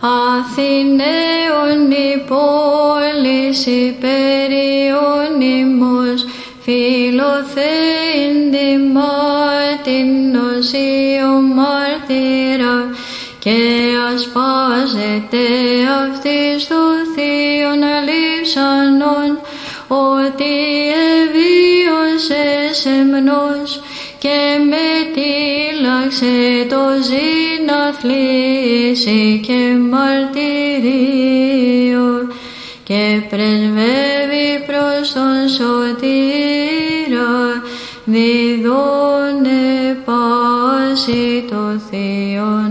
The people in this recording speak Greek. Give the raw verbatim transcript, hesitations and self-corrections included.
Αθηναίων η πόλης υπεριονυμός, φιλοθέιντη μάρτυνος Υιό μάρτυρα, και ασπάζεται αυτής του θείων αλήψανον, ότι εβίωσες εμνός και μετήλαξε το ζήν αθλήσει και μαρτυρίο, και πρεσβεύει προς τον σωτήρα, διδώνε πάση το θείον